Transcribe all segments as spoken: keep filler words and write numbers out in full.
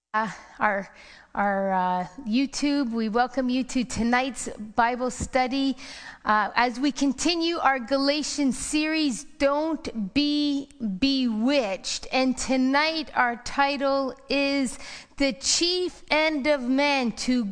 Uh, our our uh, YouTube. We welcome you to tonight's Bible study uh, as we continue our Galatians series, Don't Be Bewitched. And tonight our title is The Chief End of Man, to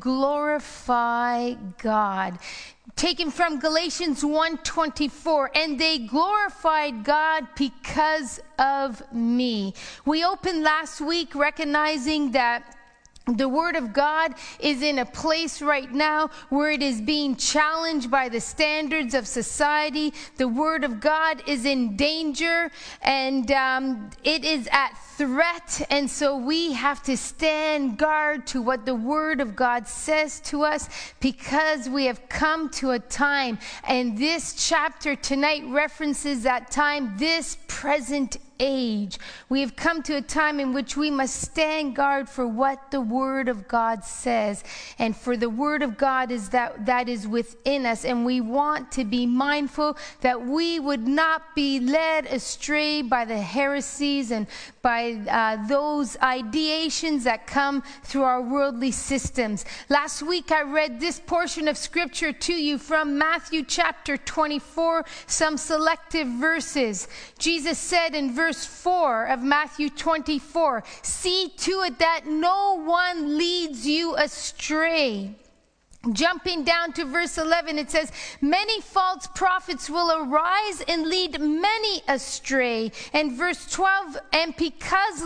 Glorify God. Taken from Galatians one twenty-four, and they glorified God because of me. We opened last week recognizing that the Word of God is in a place right now where it is being challenged by the standards of society. The Word of God is in danger, and um, it is at threat. And so we have to stand guard to what the Word of God says to us, because we have come to a time, and this chapter tonight references that time, this present age. We have come to a time in which we must stand guard for what the Word of God says, and for the Word of God is that that is within us, and we want to be mindful that we would not be led astray by the heresies and by uh, those ideations that come through our worldly systems. Last week I read this portion of scripture to you from Matthew chapter twenty-four, some selective verses. Jesus said in verse Verse four of Matthew twenty-four, see to it that no one leads you astray. Jumping down to verse eleven, it says, many false prophets will arise and lead many astray. And verse twelve, and because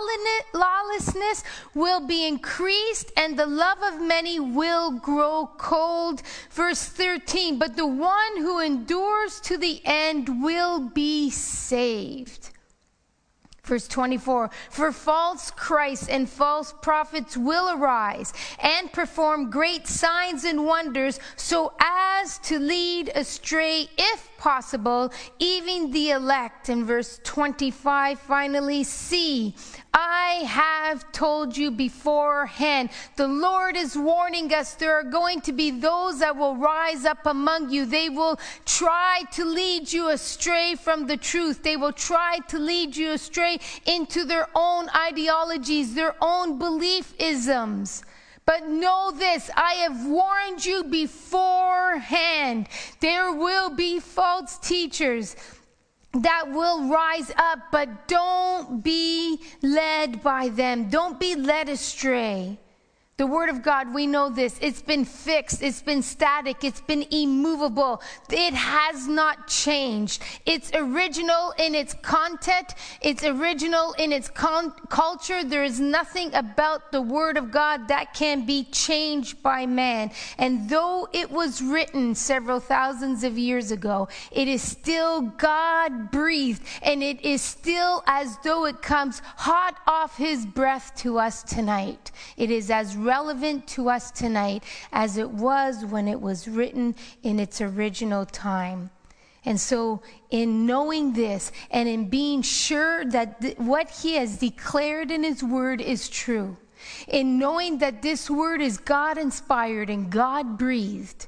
lawlessness will be increased and the love of many will grow cold. Verse thirteen, but the one who endures to the end will be saved. Verse twenty-four, for false Christs and false prophets will arise and perform great signs and wonders, so as to lead astray, if possible, even the elect. In verse twenty-five, finally, see, I have told you beforehand. The Lord is warning us. There are going to be those that will rise up among you. They will try to lead you astray from the truth. They will try to lead you astray into their own ideologies, their own belief-isms. But know this, I have warned you beforehand. There will be false teachers that will rise up, but don't be led by them. Don't be led astray. The Word of God, we know this. It's been fixed. It's been static. It's been immovable. It has not changed. It's original in its content. It's original in its con- culture. There is nothing about the Word of God that can be changed by man. And though it was written several thousands of years ago, it is still God-breathed, and it is still as though it comes hot off His breath to us tonight. It is as relevant to us tonight as it was when it was written in its original time. And so in knowing this and in being sure that th- what He has declared in His Word is true, in knowing that this Word is God-inspired and God-breathed,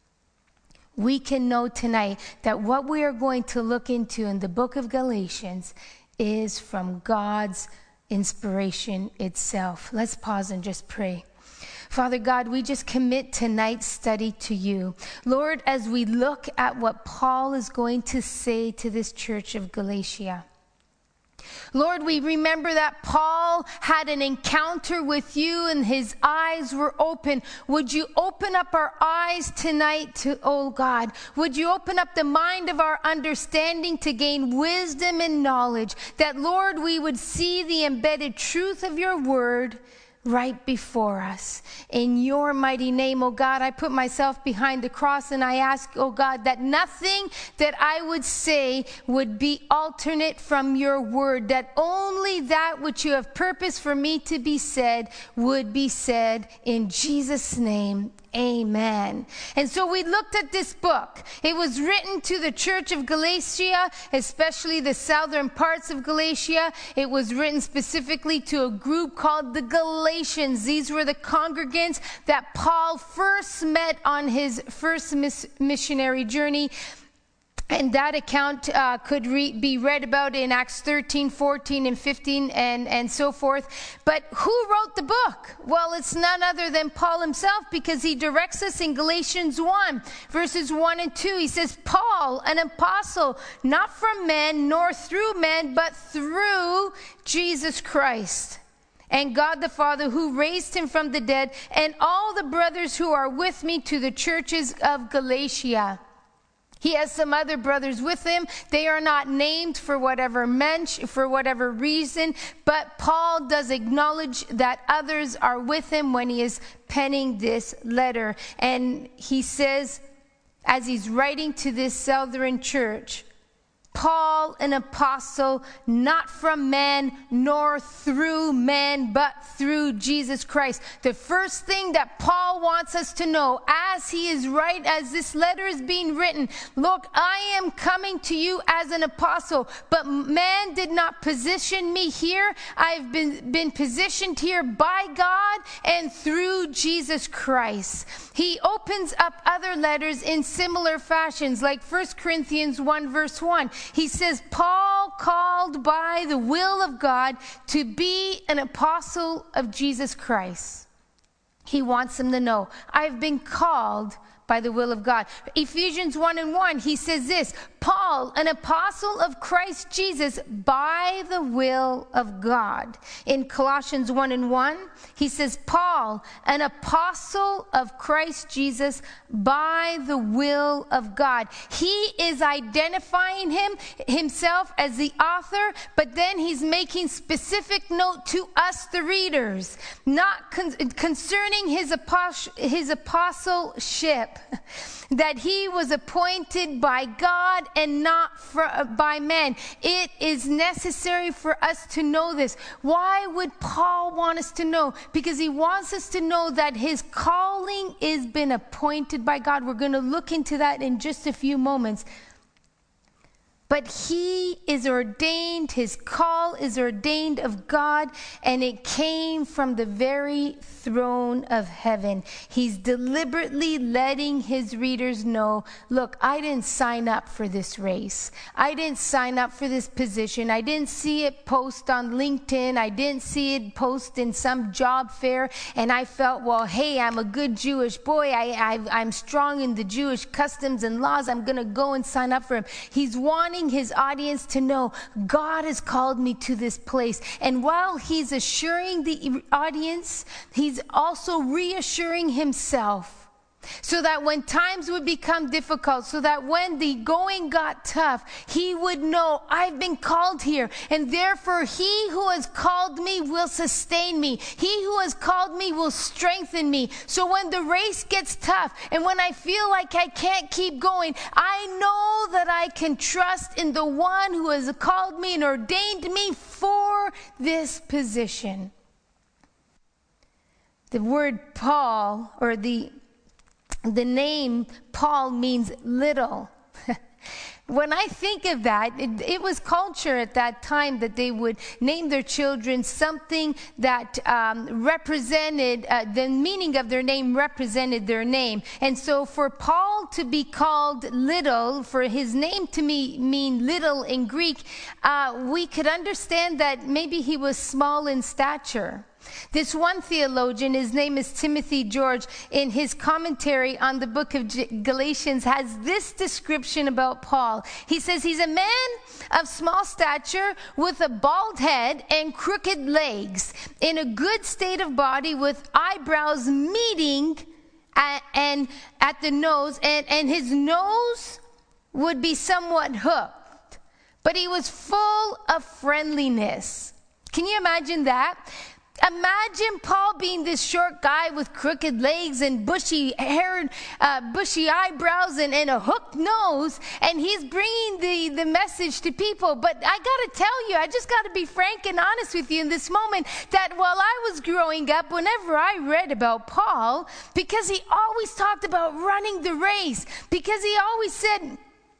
we can know tonight that what we are going to look into in the book of Galatians is from God's inspiration itself. Let's pause and just pray. Father God, we just commit tonight's study to you. Lord, as we look at what Paul is going to say to this church of Galatia, Lord, we remember that Paul had an encounter with you and his eyes were open. Would you open up our eyes tonight to, oh God, would you open up the mind of our understanding to gain wisdom and knowledge, that, Lord, we would see the embedded truth of your word right before us. In your mighty name, oh God, I put myself behind the cross and I ask, oh God, that nothing that I would say would be alternate from your word, that only that which you have purposed for me to be said would be said. In Jesus' name, amen. And so we looked at this book. It was written to the church of Galatia, especially the southern parts of Galatia. It was written specifically to a group called the Galatians. These were the congregants that Paul first met on his first miss- missionary journey. And that account uh, could re- be read about in Acts thirteen, fourteen, and fifteen, and, and so forth. But who wrote the book? Well, it's none other than Paul himself, because he directs us in Galatians one, verses one and two. He says, Paul, an apostle, not from men, nor through men, but through Jesus Christ, and God the Father, who raised him from the dead, and all the brothers who are with me, to the churches of Galatia. He has some other brothers with him. They are not named for whatever mention, for whatever reason, but Paul does acknowledge that others are with him when he is penning this letter. And he says, as he's writing to this Southern church, Paul, an apostle, not from man, nor through man, but through Jesus Christ. The first thing that Paul wants us to know, as he is right, as this letter is being written, look, I am coming to you as an apostle, but man did not position me here. I've been, been positioned here by God and through Jesus Christ. He opens up other letters in similar fashions, like First Corinthians one, verse one. He says, Paul, called by the will of God to be an apostle of Jesus Christ. He wants them to know, I've been called by the will of God. Ephesians one and one, he says this, Paul, an apostle of Christ Jesus by the will of God. In Colossians one and one, he says, Paul, an apostle of Christ Jesus by the will of God. He is identifying him himself as the author, but then he's making specific note to us, the readers, not con- concerning his, apos- his apostleship, that he was appointed by God and not for, uh, by man. It is necessary for us to know this. Why would Paul want us to know? Because he wants us to know that his calling has been appointed by God. We're going to look into that in just a few moments. But he is ordained, his call is ordained of God, and it came from the very throne of heaven. He's deliberately letting his readers know, look, I didn't sign up for this race. I didn't sign up for this position. I didn't see it post on LinkedIn. I didn't see it post in some job fair, and I felt, well, hey, I'm a good Jewish boy. I, I, I'm strong in the Jewish customs and laws. I'm going to go and sign up for him. He's wanting his audience to know, God has called me to this place. And while he's assuring the audience, he's also reassuring himself, so that when times would become difficult, so that when the going got tough, he would know, I've been called here, and therefore he who has called me will sustain me. He who has called me will strengthen me. So when the race gets tough, and when I feel like I can't keep going, I know that I can trust in the one who has called me and ordained me for this position. The word Paul, or the The name Paul means little. When I think of that, it, it was culture at that time that they would name their children something that um, represented, uh, the meaning of their name represented their name. And so for Paul to be called little, for his name to me, mean little in Greek, uh, we could understand that maybe he was small in stature. This one theologian, his name is Timothy George, in his commentary on the book of Galatians, has this description about Paul. He says he's a man of small stature with a bald head and crooked legs, in a good state of body, with eyebrows meeting at, and at the nose, and, and his nose would be somewhat hooked, but he was full of friendliness. Can you imagine that? Imagine Paul being this short guy with crooked legs and bushy hair, uh, bushy eyebrows and, and a hooked nose, and he's bringing the, the message to people. But I got to tell you, I just got to be frank and honest with you in this moment, that while I was growing up, whenever I read about Paul, because he always talked about running the race, because he always said,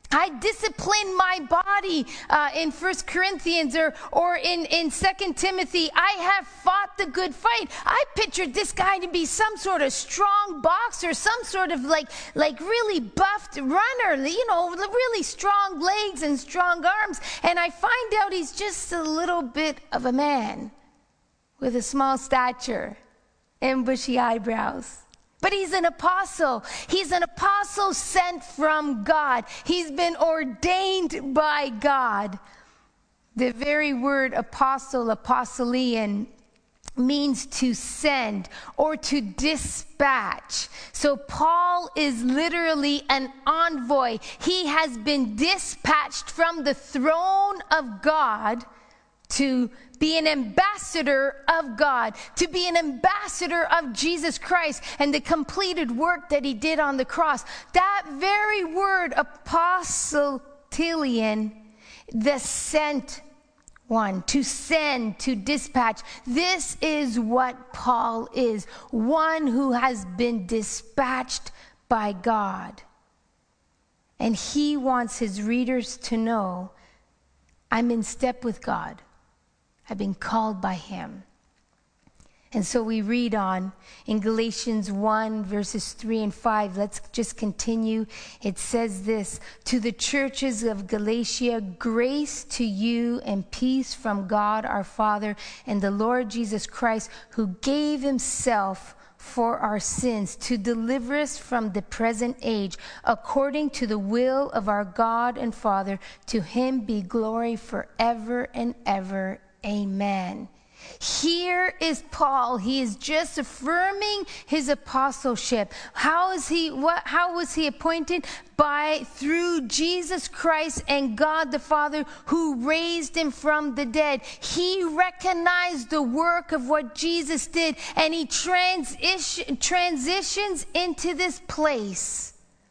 I discipline my body uh, in First Corinthians or, or in, in Second Timothy. I have fought the good fight. I pictured this guy to be some sort of strong boxer, some sort of like, like really buffed runner, you know, really strong legs and strong arms. And I find out he's just a little bit of a man with a small stature and bushy eyebrows. But he's an apostle. He's an apostle sent from God. He's been ordained by God. The very word apostle, apostolian, means to send or to dispatch. So Paul is literally an envoy. He has been dispatched from the throne of God to be an ambassador of God, to be an ambassador of Jesus Christ and the completed work that he did on the cross. That very word, apostolian, the sent one, to send, to dispatch. This is what Paul is, one who has been dispatched by God. And he wants his readers to know, I'm in step with God. I've been called by him. And so we read on in Galatians one, verses three and five. Let's just continue. It says this: to the churches of Galatia, grace to you and peace from God our Father and the Lord Jesus Christ, who gave himself for our sins to deliver us from the present age, according to the will of our God and Father. To him be glory forever and ever. Amen. Here is Paul. He is just affirming his apostleship. How is he, what, how was he appointed? By, through Jesus Christ and God the Father, who raised him from the dead. He recognized the work of what Jesus did, and he transition, transitions into this place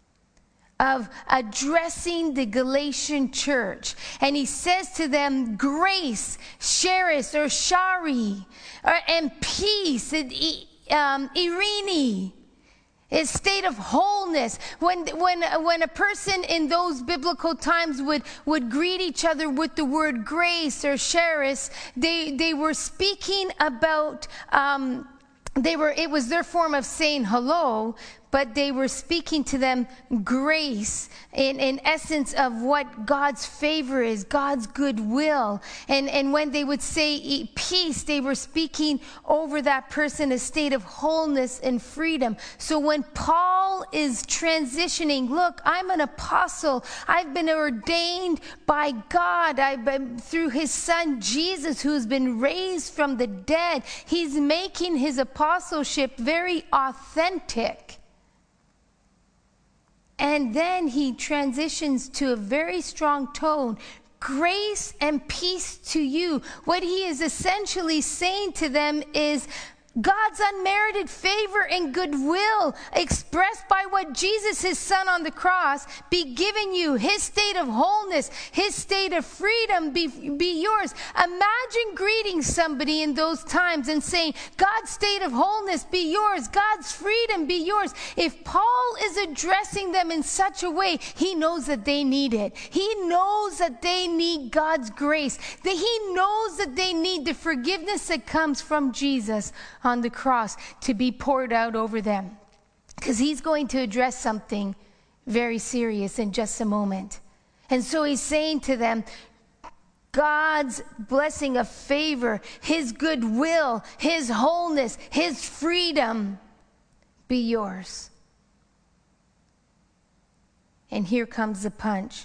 of addressing the Galatian church. And he says to them, grace, charis or shari, or, and peace, and, um, irene, a state of wholeness. When, when, when a person in those biblical times would, would greet each other with the word grace or charis, they, they were speaking about, um, they were, it was their form of saying hello, but they were speaking to them grace in, in essence of what God's favor is, God's goodwill. And, and when they would say peace, they were speaking over that person a state of wholeness and freedom. So when Paul is transitioning, look, I'm an apostle. I've been ordained by God. I've been, through his son Jesus, who's been raised from the dead. He's making his apostleship very authentic. And then he transitions to a very strong tone. Grace and peace to you. What he is essentially saying to them is God's unmerited favor and goodwill expressed by what Jesus, his son on the cross, be given you. His state of wholeness, his state of freedom be, be yours. Imagine greeting somebody in those times and saying, God's state of wholeness be yours. God's freedom be yours. If Paul is addressing them in such a way, he knows that they need it. He knows that they need God's grace. That he knows that they need the forgiveness that comes from Jesus on the cross to be poured out over them. Because he's going to address something very serious in just a moment. And so he's saying to them, God's blessing of favor, his goodwill, his wholeness, his freedom be yours. And here comes the punch.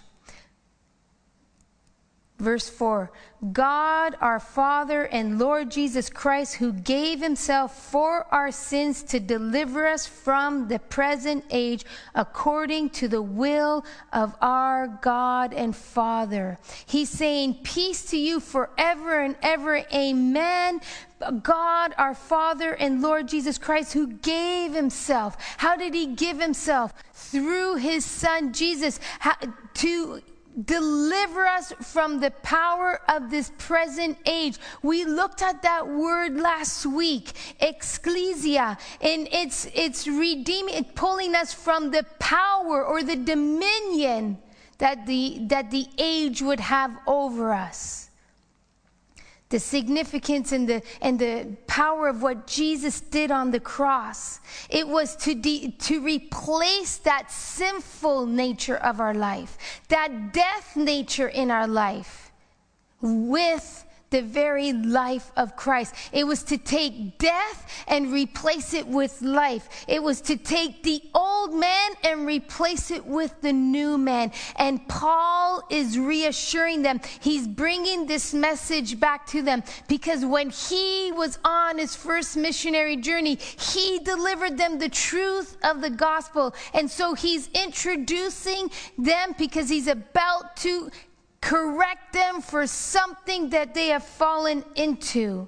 Verse four, God our Father and Lord Jesus Christ, who gave himself for our sins to deliver us from the present age, according to the will of our God and Father. He's saying, peace to you forever and ever. Amen. God our Father and Lord Jesus Christ, who gave himself. How did he give himself? Through his son Jesus, how, to deliver us from the power of this present age. We looked at that word last week, ecclesia, and it's it's redeeming, it's pulling us from the power or the dominion that the, that the age would have over us. The significance and the, and the power of what Jesus did on the cross. It was to, de, to replace that sinful nature of our life, that death nature in our life, with the very life of Christ. It was to take death and replace it with life. It was to take the old man and replace it with the new man. And Paul is reassuring them. He's bringing this message back to them because when he was on his first missionary journey, he delivered them the truth of the gospel. And so he's introducing them because he's about to correct them for something that they have fallen into.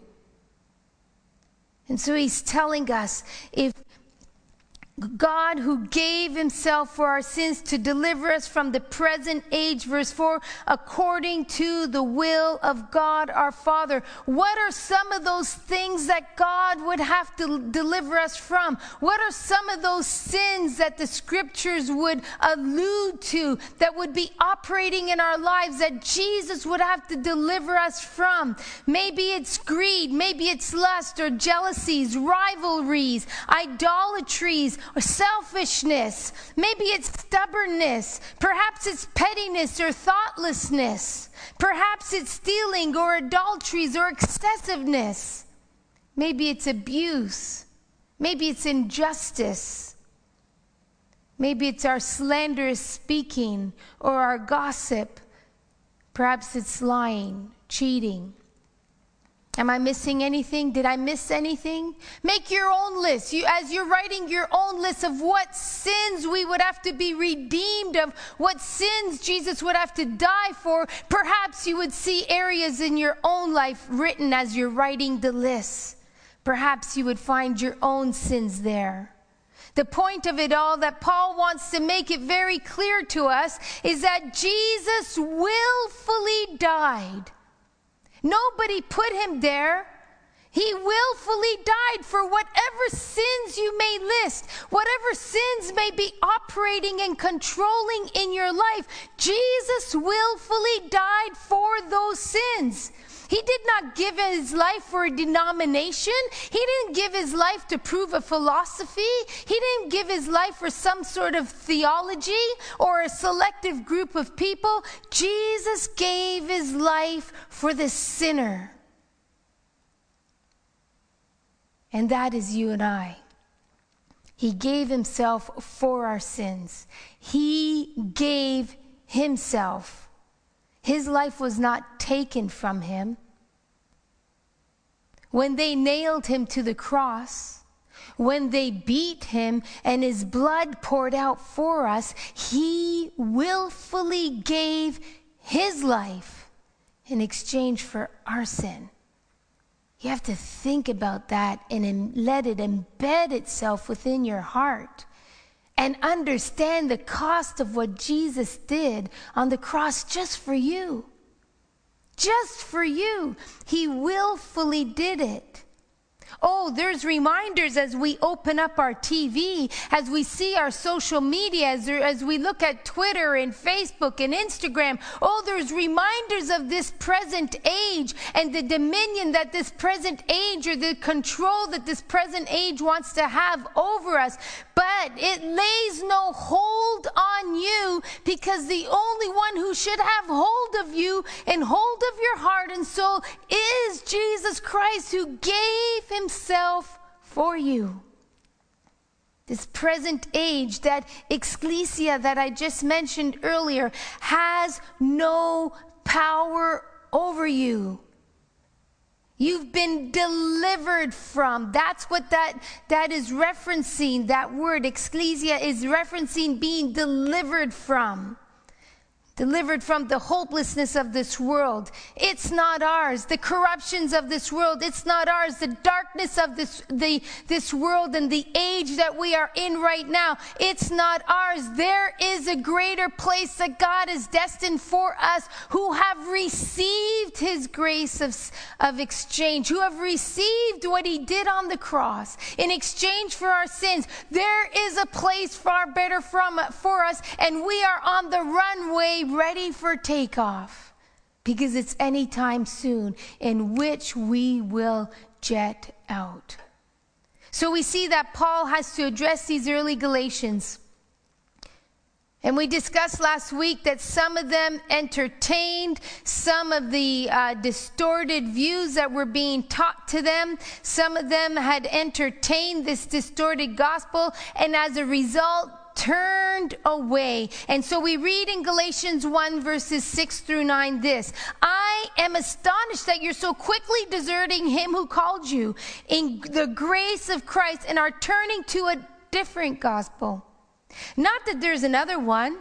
And so he's telling us, if God who gave himself for our sins to deliver us from the present age, verse four, according to the will of God our Father. What are some of those things that God would have to deliver us from? What are some of those sins that the scriptures would allude to, that would be operating in our lives, that Jesus would have to deliver us from? Maybe it's greed, maybe it's lust or jealousies, rivalries, idolatries, or selfishness. Maybe it's stubbornness. Perhaps it's pettiness or thoughtlessness. Perhaps it's stealing or adulteries or excessiveness. Maybe it's abuse. Maybe it's injustice. Maybe it's our slanderous speaking or our gossip. Perhaps it's lying, cheating. Am I missing anything? Did I miss anything? Make your own list. You, as you're writing your own list of what sins we would have to be redeemed of, what sins Jesus would have to die for, perhaps you would see areas in your own life written as you're writing the list. Perhaps you would find your own sins there. The point of it all that Paul wants to make it very clear to us is that Jesus willfully died. Nobody put him there. He willfully died for whatever sins you may list, whatever sins may be operating and controlling in your life. Jesus willfully died for those sins. He did not give his life for a denomination. He didn't give his life to prove a philosophy. He didn't give his life for some sort of theology or a selective group of people. Jesus gave his life for the sinner. And that is you and I. He gave himself for our sins. He gave himself. His life was not taken from him. When they nailed him to the cross, when they beat him and his blood poured out for us, he willfully gave his life in exchange for our sin. You have to think about that and let it embed itself within your heart and understand the cost of what Jesus did on the cross just for you. Just for you. He willfully did it. Oh, there's reminders as we open up our T V, as we see our social media, as, as we look at Twitter and Facebook and Instagram. Oh, there's reminders of this present age and the dominion that this present age or the control that this present age wants to have over us. But it lays no hold on you, because the only one who should have hold of you and hold of your heart and soul is Jesus Christ, who gave himself for you. This present age, that ecclesia that I just mentioned earlier, has no power over you. You've been delivered from. That's what that, that is referencing. That word, ecclesia, is referencing being delivered from. Delivered from the hopelessness of this world. It's not ours. The corruptions of this world, it's not ours. The darkness of this, the, this world and the age that we are in right now, it's not ours. There is a greater place that God is destined for us, who have received his grace of, of exchange, who have received what he did on the cross in exchange for our sins. There is a place far better from, for us, and we are on the runway stay ready for takeoff, because it's anytime soon in which we will jet out. So we see that Paul has to address these early Galatians. And we discussed last week that some of them entertained some of the uh, distorted views that were being taught to them. Some of them had entertained this distorted gospel, and as a result, turned away. And so we read in Galatians one verses six through nine this: I am astonished that you're so quickly deserting him who called you in the grace of Christ and are turning to a different gospel. Not that there's another one,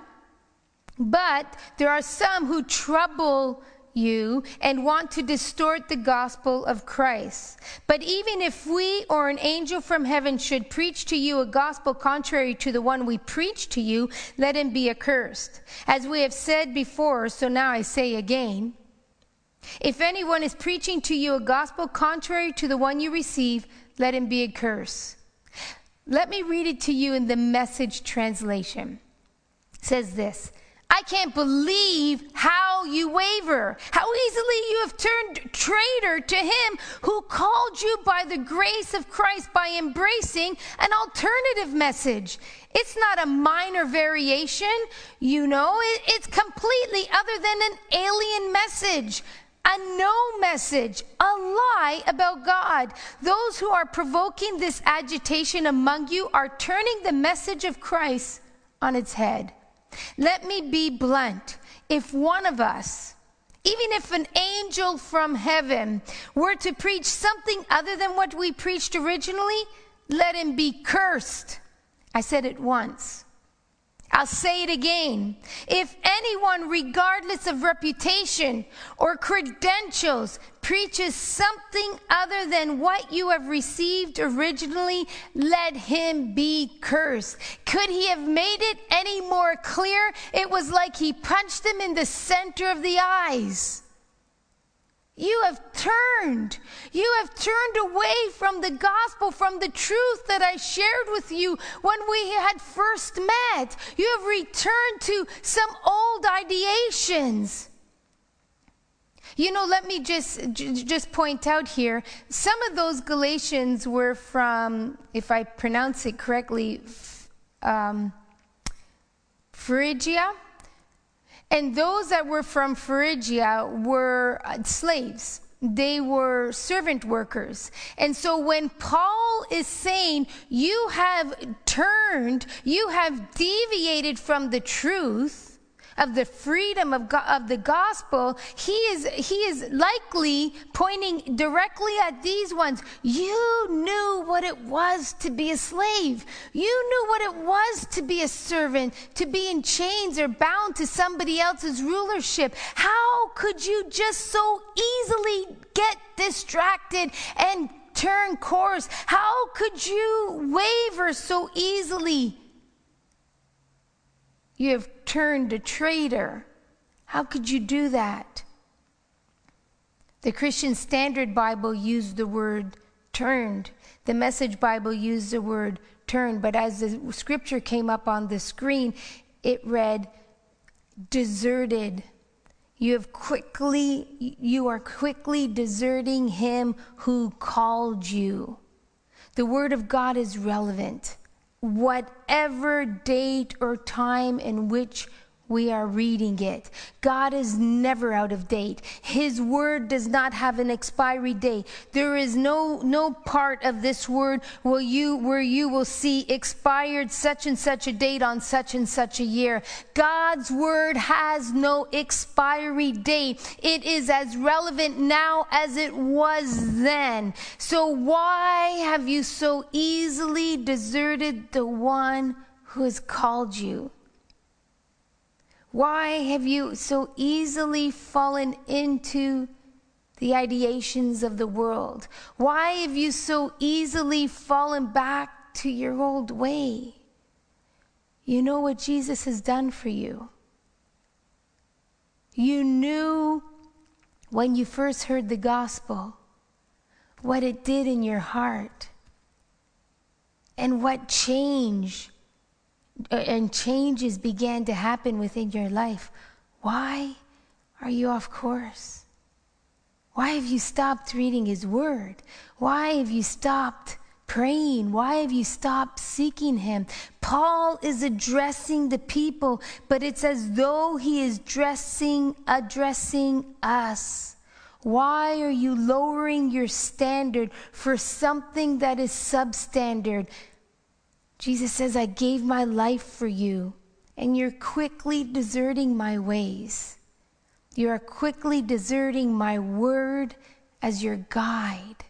but there are some who trouble you and want to distort the gospel of Christ. But even if we or an angel from heaven should preach to you a gospel contrary to the one we preach to you, let him be accursed. As we have said before, so now I say again, if anyone is preaching to you a gospel contrary to the one you receive, let him be accursed. Let me read it to you in the Message translation. It says this: I can't believe how you waver, how easily you have turned traitor to him who called you by the grace of Christ by embracing an alternative message. It's not a minor variation, you know, it, it's completely other than an alien message. A no message, a lie about God. Those who are provoking this agitation among you are turning the message of Christ on its head. Let me be blunt. If one of us, even if an angel from heaven, were to preach something other than what we preached originally, let him be cursed. I said it once. I'll say it again. If anyone, regardless of reputation or credentials, preaches something other than what you have received originally, let him be cursed. Could he have made it any more clear? It was like he punched them in the center of the eyes. You have turned. You have turned away from the gospel, from the truth that I shared with you when we had first met. You have returned to some old ideations. You know, let me just just point out here, some of those Galatians were from, if I pronounce it correctly, um, Phrygia. And those that were from Phrygia were slaves. They were servant workers. And so when Paul is saying, you have turned, you have deviated from the truth of the freedom of, God, of the gospel, he is, he is likely pointing directly at these ones. You knew what it was to be a slave. You knew what it was to be a servant, to be in chains or bound to somebody else's rulership. How could you just so easily get distracted and turn course? How could you waver so easily? You have turned a traitor. How could you do that? The Christian Standard Bible used the word turned. The Message Bible used the word turned. But as the scripture came up on the screen, it read, deserted. You have quickly, you are quickly deserting him who called you. The word of God is relevant. Whatever date or time in which we are reading it, God is never out of date. His word does not have an expiry date. There is no no part of this word will you where you will see expired such and such a date on such and such a year. God's word has no expiry date. It is as relevant now as it was then. So why have you so easily deserted the one who has called you? Why have you so easily fallen into the ideations of the world? Why have you so easily fallen back to your old way? You know what Jesus has done for you. You knew when you first heard the gospel what it did in your heart and what change and changes began to happen within your life. Why are you off course? Why have you stopped reading his word? Why have you stopped praying? Why have you stopped seeking him? Paul is addressing the people, but it's as though he is dressing, addressing us. Why are you lowering your standard for something that is substandard? Jesus says, I gave my life for you, and you're quickly deserting my ways. You are quickly deserting my word as your guide.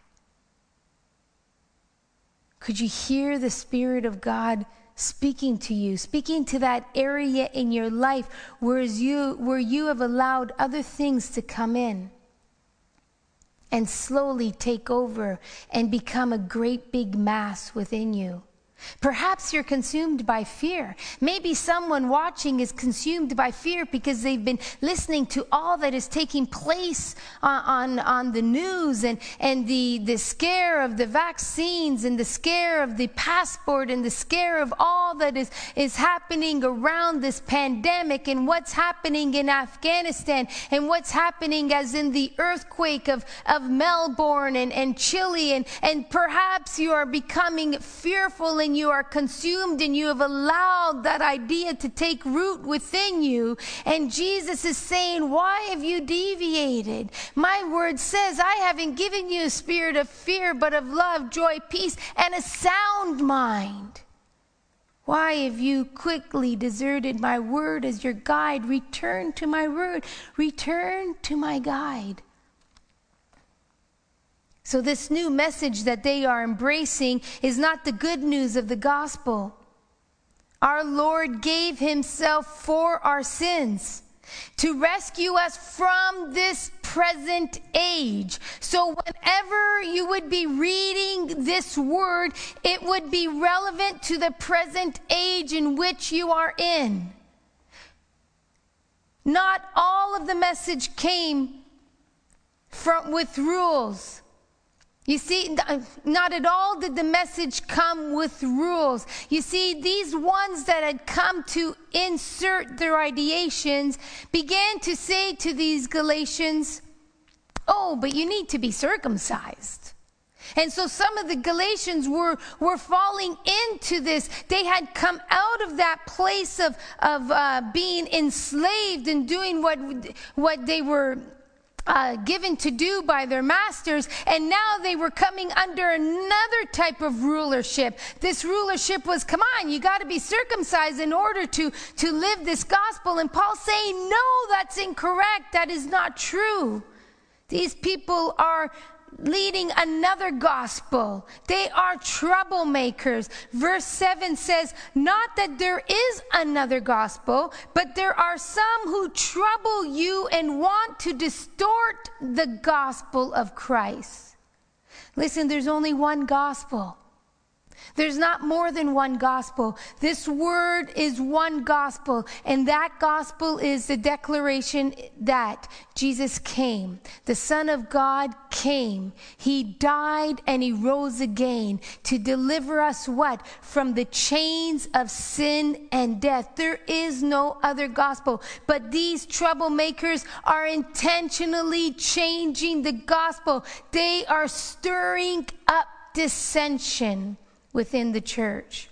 Could you hear the Spirit of God speaking to you, speaking to that area in your life where you, where you have allowed other things to come in and slowly take over and become a great big mass within you? Perhaps you're consumed by fear. Maybe someone watching is consumed by fear because they've been listening to all that is taking place on, on, on the news and, and the, the scare of the vaccines and the scare of the passport and the scare of all that is, is happening around this pandemic and what's happening in Afghanistan and what's happening as in the earthquake of, of Melbourne and, and Chile. And, and perhaps you are becoming fearful and you are consumed and you have allowed that idea to take root within you. And Jesus is saying, why have you deviated? My word says, I haven't given you a spirit of fear, but of love, joy, peace, and a sound mind. Why have you quickly deserted my word as your guide? Return to my word. Return to my guide. So this new message that they are embracing is not the good news of the gospel. Our Lord gave himself for our sins to rescue us from this present age. So whenever you would be reading this word, it would be relevant to the present age in which you are in. Not all of the message came from with rules. You see, not at all did the message come with rules. You see, these ones that had come to insert their ideations began to say to these Galatians, oh, but you need to be circumcised. And so some of the Galatians were, were falling into this. They had come out of that place of, of uh, being enslaved and doing what, what they were Uh, given to do by their masters, and now they were coming under another type of rulership. This rulership was, come on, you got to be circumcised in order to, to live this gospel. And Paul's saying, no, that's incorrect. That is not true. These people are leading another gospel. They are troublemakers. Verse seven says, not that there is another gospel, but there are some who trouble you and want to distort the gospel of Christ. Listen, there's only one gospel. There's not more than one gospel. This word is one gospel, and that gospel is the declaration that Jesus came. The Son of God came. He died and he rose again to deliver us what? From the chains of sin and death. There is no other gospel. But these troublemakers are intentionally changing the gospel. They are stirring up dissension within the church.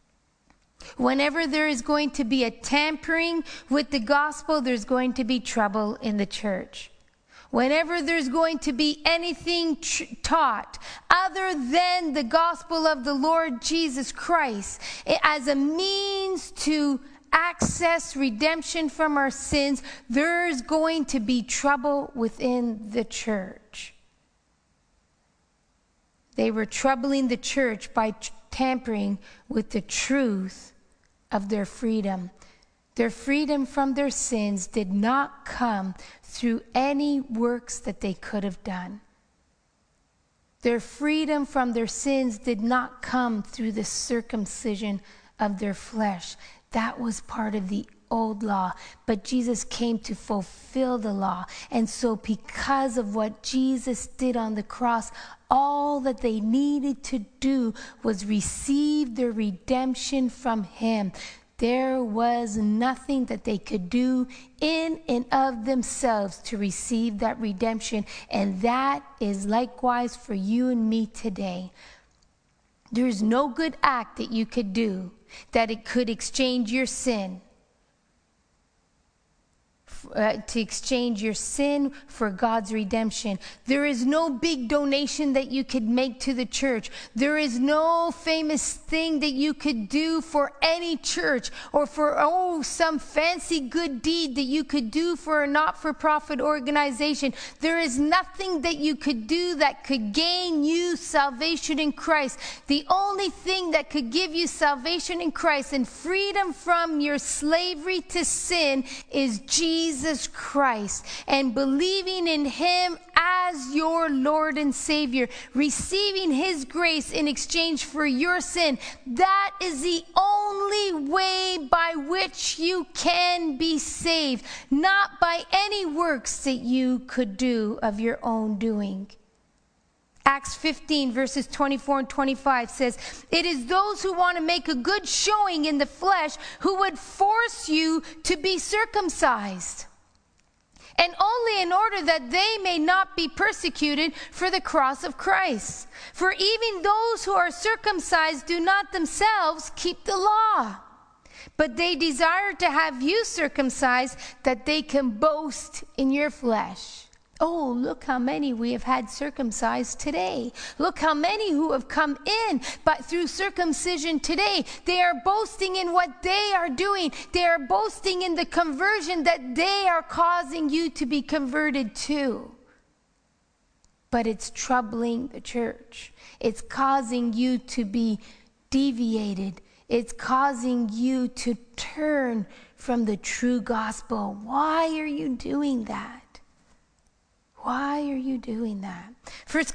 Whenever there is going to be a tampering with the gospel, there's going to be trouble in the church. Whenever there's going to be anything tr- taught other than the gospel of the Lord Jesus Christ as a means to access redemption from our sins, there's going to be trouble within the church. They were troubling the church by t- tampering with the truth of their freedom. Their freedom from their sins did not come through any works that they could have done. Their freedom from their sins did not come through the circumcision of their flesh. That was part of the old law, but Jesus came to fulfill the law. And so because of what Jesus did on the cross, all that they needed to do was receive their redemption from him. There was nothing that they could do in and of themselves to receive that redemption. And that is likewise for you and me today. There is no good act that you could do that it could exchange your sin. Uh, to exchange your sin for God's redemption. There is no big donation that you could make to the church. There is no famous thing that you could do for any church, or for, oh, some fancy good deed that you could do for a not-for-profit organization. There is nothing that you could do that could gain you salvation in Christ. The only thing that could give you salvation in Christ and freedom from your slavery to sin is Jesus Jesus Christ, and believing in him as your Lord and Savior, receiving his grace in exchange for your sin. That is the only way by which you can be saved, not by any works that you could do of your own doing. Acts fifteen verses twenty-four and twenty-five says, "It is those who want to make a good showing in the flesh who would force you to be circumcised, and only in order that they may not be persecuted for the cross of Christ. For even those who are circumcised do not themselves keep the law, but they desire to have you circumcised, that they can boast in your flesh." Oh, look how many we have had circumcised today. Look how many who have come in but through circumcision today. They are boasting in what they are doing. They are boasting in the conversion that they are causing you to be converted to. But it's troubling the church. It's causing you to be deviated. It's causing you to turn from the true gospel. Why are you doing that? Why are you doing that? First,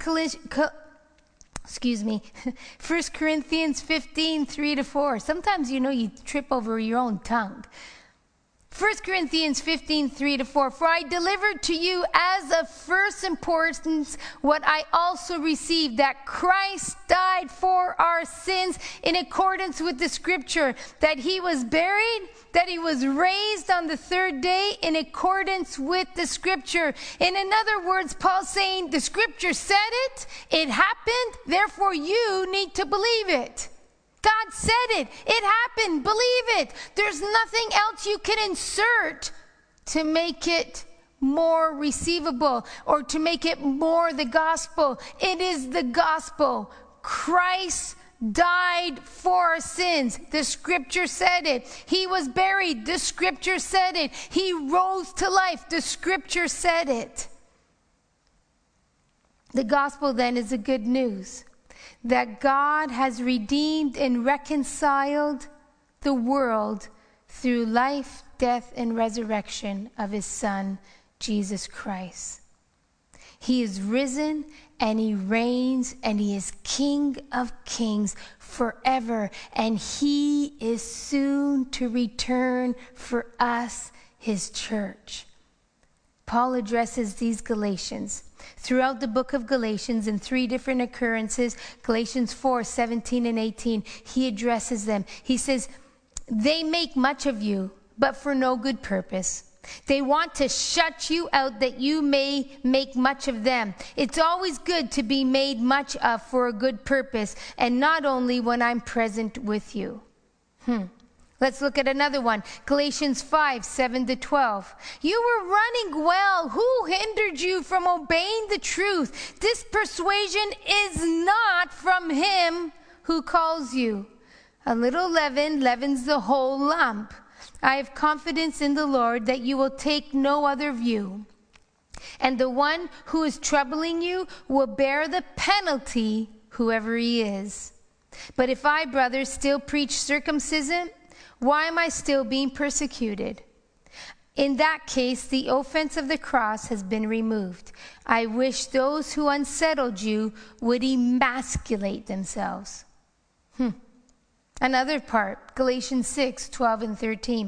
excuse me, First Corinthians fifteen, three to four. Sometimes, you know, you trip over your own tongue. First Corinthians fifteen, three to four. "For I delivered to you as of first importance what I also received, that Christ died for our sins in accordance with the scripture, that he was buried, that he was raised on the third day in accordance with the scripture." In other words, Paul's saying the scripture said it, it happened, therefore you need to believe it. God said it. It happened. Believe it. There's nothing else you can insert to make it more receivable or to make it more the gospel. It is the gospel. Christ died for our sins. The scripture said it. He was buried. The scripture said it. He rose to life. The scripture said it. The gospel then is the good news that God has redeemed and reconciled the world through life, death, and resurrection of his Son, Jesus Christ. He is risen and he reigns and he is King of kings forever, and he is soon to return for us, his church. Paul addresses these Galatians throughout the book of Galatians in three different occurrences. Galatians four, seventeen and eighteen, he addresses them. He says, "They make much of you, but for no good purpose. They want to shut you out that you may make much of them. It's always good to be made much of for a good purpose, and not only when I'm present with you." Hmm. Let's look at another one. Galatians five, seven to twelve. "You were running well. Who hindered you from obeying the truth? This persuasion is not from him who calls you. A little leaven leavens the whole lump. I have confidence in the Lord that you will take no other view. And the one who is troubling you will bear the penalty, whoever he is. But if I, brothers, still preach circumcision, why am I still being persecuted? In that case, the offense of the cross has been removed. I wish those who unsettled you would emasculate themselves." Hmm. Another part, Galatians six, twelve and thirteen.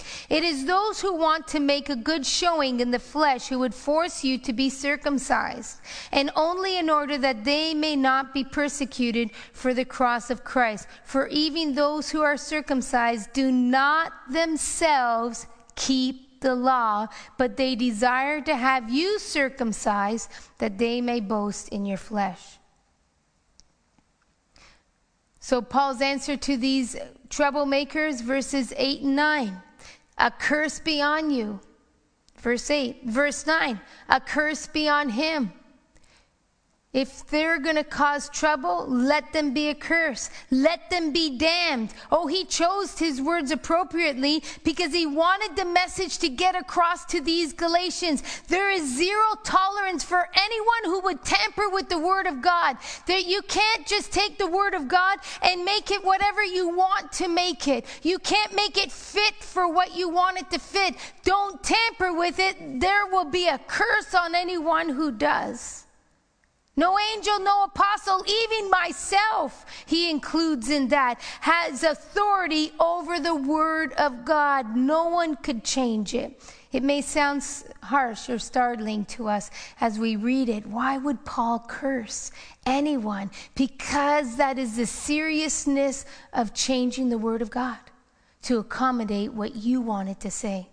It is those who want to make a good showing in the flesh who would force you to be circumcised, and only in order that they may not be persecuted for the cross of Christ. For even those who are circumcised do not themselves keep the law, but they desire to have you circumcised, that they may boast in your flesh. So Paul's answer to these troublemakers, verses eight and nine. A curse be on you. Verse eight. Verse nine. A curse be on him. If they're going to cause trouble, let them be a curse. Let them be damned. Oh, he chose his words appropriately because he wanted the message to get across to these Galatians. There is zero tolerance for anyone who would tamper with the word of God. That you can't just take the word of God and make it whatever you want to make it. You can't make it fit for what you want it to fit. Don't tamper with it. There will be a curse on anyone who does. No angel, no apostle, even myself, he includes in that, has authority over the word of God. No one could change it. It may sound harsh or startling to us as we read it. Why would Paul curse anyone? Because that is the seriousness of changing the word of God to accommodate what you wanted to say.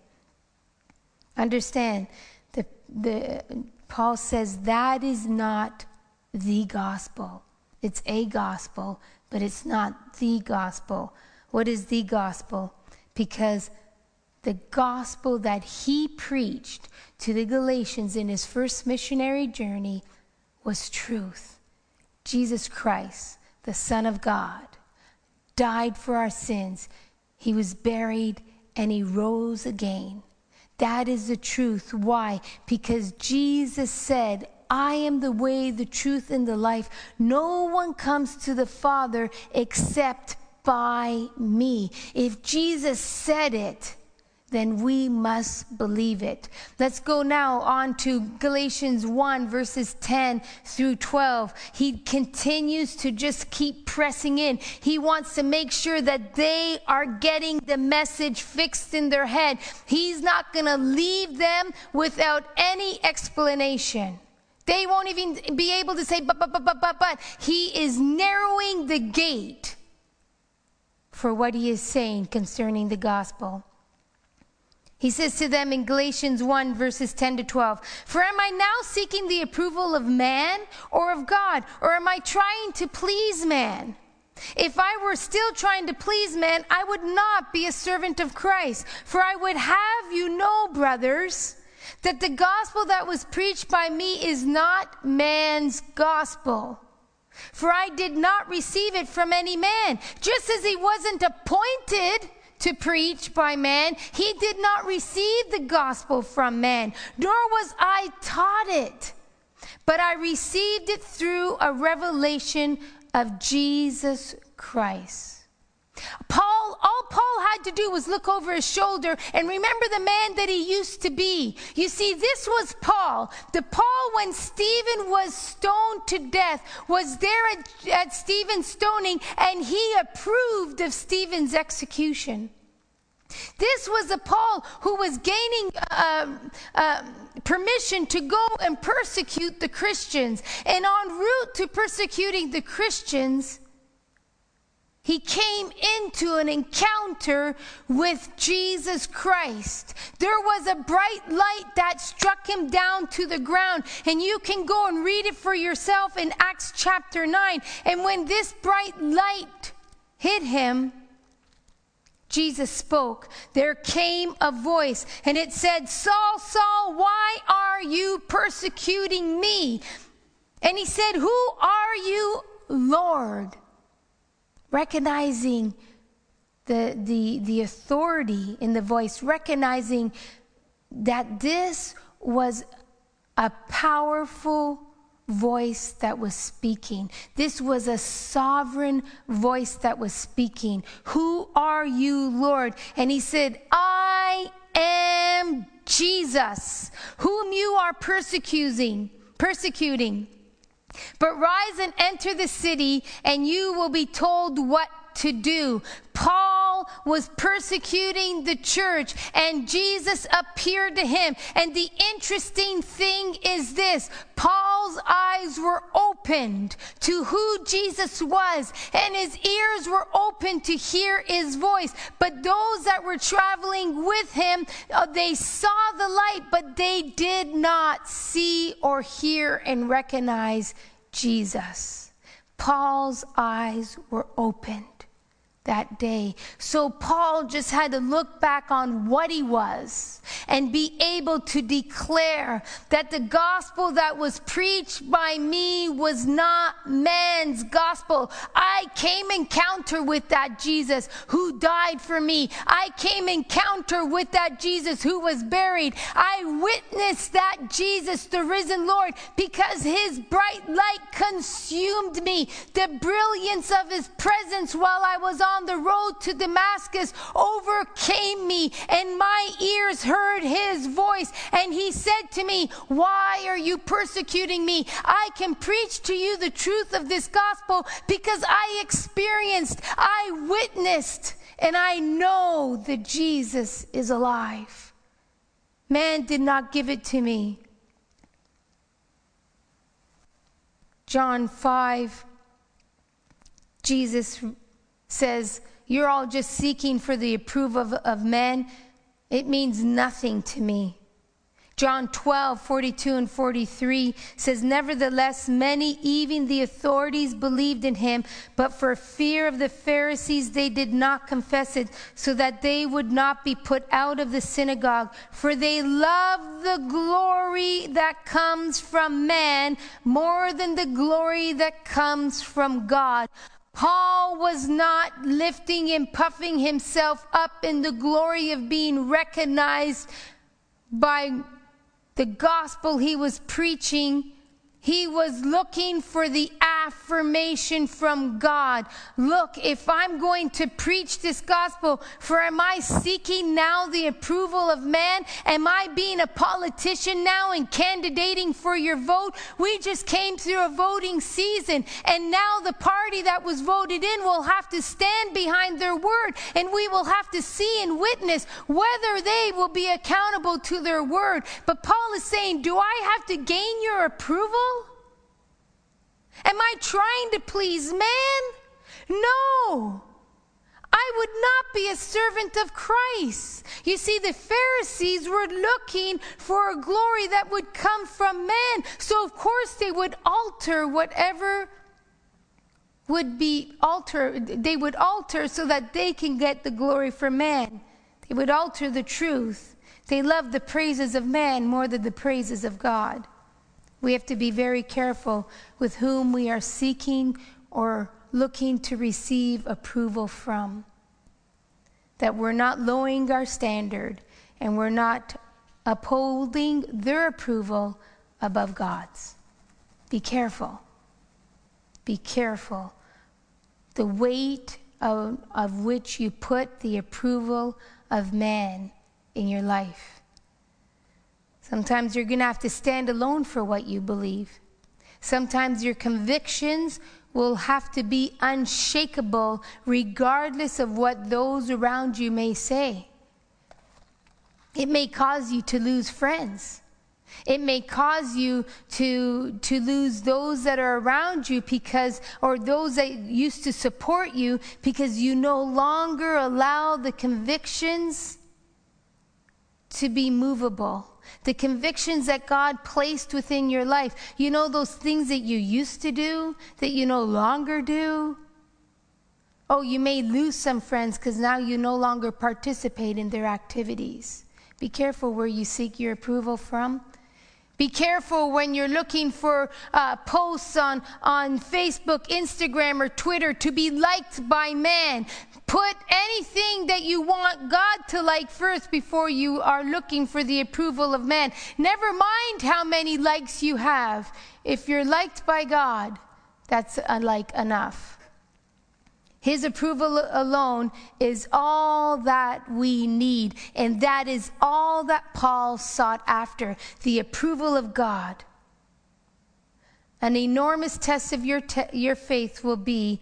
Understand, the, the, Paul says that is not the gospel. It's a gospel, but it's not the gospel. What is the gospel? Because the gospel that he preached to the Galatians in his first missionary journey was truth. Jesus Christ, the Son of God, died for our sins. He was buried and he rose again. That is the truth. Why? Because Jesus said, I am the way, the truth, and the life. No one comes to the Father except by me. If Jesus said it, then we must believe it. Let's go now on to Galatians one, verses ten through twelve. He continues to just keep pressing in. He wants to make sure that they are getting the message fixed in their head. He's not going to leave them without any explanation. They won't even be able to say, but, but, but, but, but, but. He is narrowing the gate for what he is saying concerning the gospel. He says to them in Galatians one, verses ten to twelve, for am I now seeking the approval of man or of God? Or am I trying to please man? If I were still trying to please man, I would not be a servant of Christ. For I would have you know, brothers, that the gospel that was preached by me is not man's gospel. For I did not receive it from any man. Just as he wasn't appointed to preach by man, he did not receive the gospel from man, nor was I taught it. But I received it through a revelation of Jesus Christ. Paul, all Paul had to do was look over his shoulder and remember the man that he used to be. You see, this was Paul. The Paul, when Stephen was stoned to death, was there at, at Stephen's stoning, and he approved of Stephen's execution. This was the Paul who was gaining uh, uh, permission to go and persecute the Christians. And en route to persecuting the Christians, he came into an encounter with Jesus Christ. There was a bright light that struck him down to the ground. And you can go and read it for yourself in Acts chapter nine. And when this bright light hit him, Jesus spoke. There came a voice, and it said, Saul, Saul, why are you persecuting me? And he said, who are you, Lord? Recognizing the, the, the authority in the voice, recognizing that this was a powerful voice that was speaking. This was a sovereign voice that was speaking. Who are you, Lord? And he said, I am Jesus, whom you are persecuting, persecuting. But rise and enter the city, and you will be told what to do. Paul Paul was persecuting the church, and Jesus appeared to him. And the interesting thing is this: Paul's eyes were opened to who Jesus was, and his ears were open to hear his voice. But those that were traveling with him, uh, they saw the light, but they did not see or hear and recognize Jesus. Paul's eyes were opened that day. So Paul just had to look back on what he was and be able to declare that the gospel that was preached by me was not man's gospel. I came encounter with that Jesus who died for me. I came encounter with that Jesus who was buried. I witnessed that Jesus, the risen Lord, because his bright light consumed me. The brilliance of his presence while I was on the road to Damascus overcame me, and my ears heard his voice, and he said to me, "Why are you persecuting me? I can preach to you the truth of this gospel because I experienced, I witnessed, and I know that Jesus is alive. Man did not give it to me." John five, Jesus says, "You're all just seeking for the approval of, of men. It means nothing to me." John twelve, forty-two and forty-three says, "Nevertheless, many, even the authorities, believed in him, but for fear of the Pharisees, they did not confess it, so that they would not be put out of the synagogue. For they love the glory that comes from man more than the glory that comes from God." Paul was not lifting and puffing himself up in the glory of being recognized by the gospel he was preaching. He was looking for the affirmation from God. Look, if I'm going to preach this gospel, for am I seeking now the approval of man? Am I being a politician now and candidating for your vote? We just came through a voting season, and now the party that was voted in will have to stand behind their word, and we will have to see and witness whether they will be accountable to their word. But Paul is saying, do I have to gain your approval? Am I trying to please man? No. I would not be a servant of Christ. You see, the Pharisees were looking for a glory that would come from man. So of course they would alter whatever would be altered. They would alter so that they can get the glory from man. They would alter the truth. They loved the praises of man more than the praises of God. We have to be very careful with whom we are seeking or looking to receive approval from. That we're not lowering our standard and we're not upholding their approval above God's. Be careful. Be careful. The weight of, of which you put the approval of man in your life. Sometimes you're going to have to stand alone for what you believe. Sometimes your convictions will have to be unshakable regardless of what those around you may say. It may cause you to lose friends. It may cause you to, to lose those that are around you because, or those that used to support you, because you no longer allow the convictions to be movable. The convictions that God placed within your life. You know, those things that you used to do that you no longer do. Oh, you may lose some friends because now you no longer participate in their activities. Be careful where you seek your approval from. Be careful when you're looking for uh, posts on, on Facebook, Instagram, or Twitter to be liked by man. Put anything that you want God to like first before you are looking for the approval of man. Never mind how many likes you have. If you're liked by God, that's uh, like enough. His approval alone is all that we need. And that is all that Paul sought after, the approval of God. An enormous test of your, te- your faith will be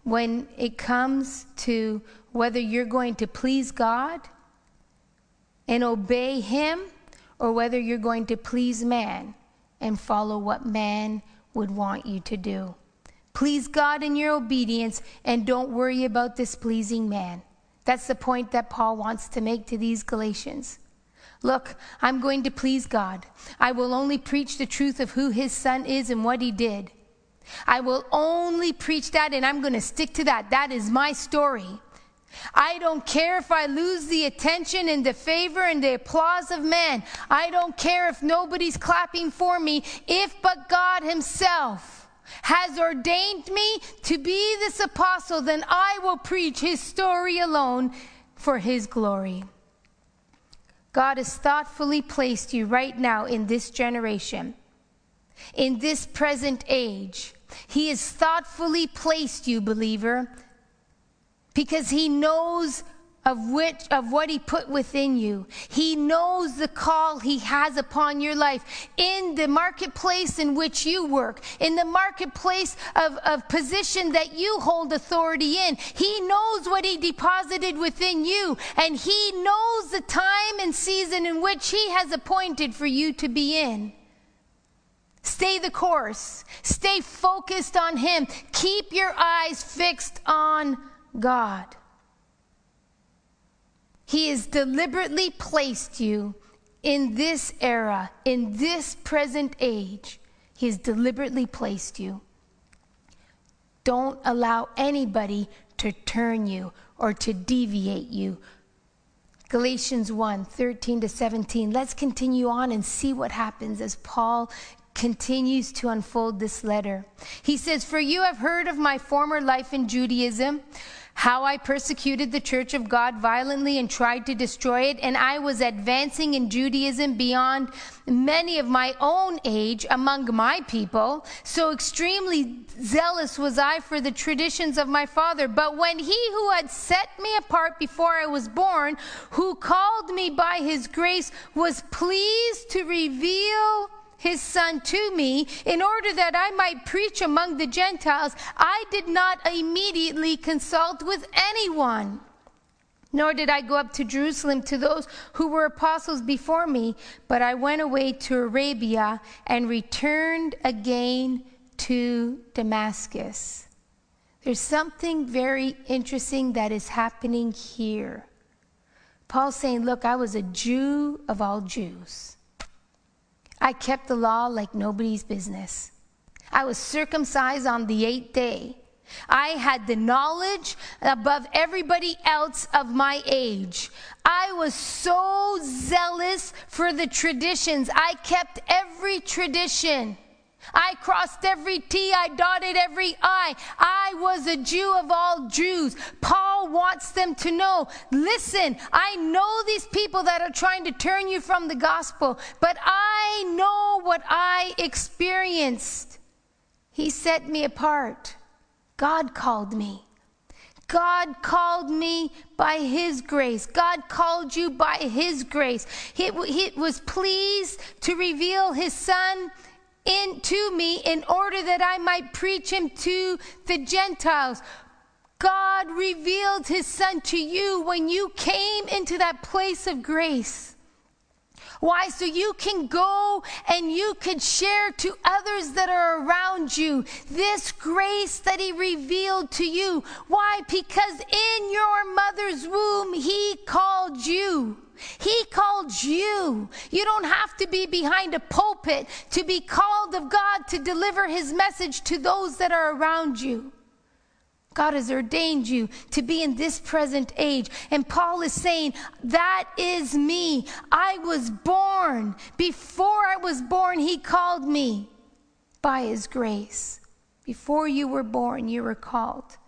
when it comes to whether you're going to please God and obey him, or whether you're going to please man and follow what man would want you to do. Please God in your obedience and don't worry about displeasing man. That's the point that Paul wants to make to these Galatians. Look, I'm going to please God. I will only preach the truth of who his son is and what he did. I will only preach that, and I'm going to stick to that. That is my story. I don't care if I lose the attention and the favor and the applause of man. I don't care if nobody's clapping for me. If but God himself has ordained me to be this apostle, then I will preach his story alone for his glory. God has thoughtfully placed you right now in this generation, in this present age. He has thoughtfully placed you, believer, because he knows of which of what he put within you. He knows the call he has upon your life in the marketplace in which you work, in the marketplace of, of position that you hold authority in. He knows what he deposited within you, and he knows the time and season in which he has appointed for you to be in. Stay the course. Stay focused on him. Keep your eyes fixed on God. He has deliberately placed you in this era, in this present age. He has deliberately placed you. Don't allow anybody to turn you or to deviate you. Galatians one, thirteen to seventeen. Let's continue on and see what happens as Paul continues to unfold this letter. He says, "For you have heard of my former life in Judaism, how I persecuted the church of God violently and tried to destroy it, and I was advancing in Judaism beyond many of my own age among my people. So extremely zealous was I for the traditions of my father. But when he who had set me apart before I was born, who called me by his grace, was pleased to reveal his son to me in order that I might preach among the Gentiles, I did not immediately consult with anyone, nor did I go up to Jerusalem to those who were apostles before me, but I went away to Arabia and returned again to Damascus." There's something very interesting that is happening here. Paul's saying, look, I was a Jew of all Jews. I kept the law like nobody's business. I was circumcised on the eighth day. I had the knowledge above everybody else of my age. I was so zealous for the traditions. I kept every tradition. I crossed every T, I dotted every I. I was a Jew of all Jews. Paul wants them to know, listen, I know these people that are trying to turn you from the gospel, but I know what I experienced. He set me apart. God called me. God called me by his grace. God called you by his grace. He, he was pleased to reveal his son in to me in order that I might preach him to the Gentiles. God revealed his son to you when you came into that place of grace. Why? So you can go and you can share to others that are around you this grace that he revealed to you. Why? Because in your mother's womb, he called you. He called you. You don't have to be behind a pulpit to be called of God to deliver his message to those that are around you. God has ordained you to be in this present age. And Paul is saying, that is me. I was born. Before I was born, he called me by his grace. Before you were born, you were called.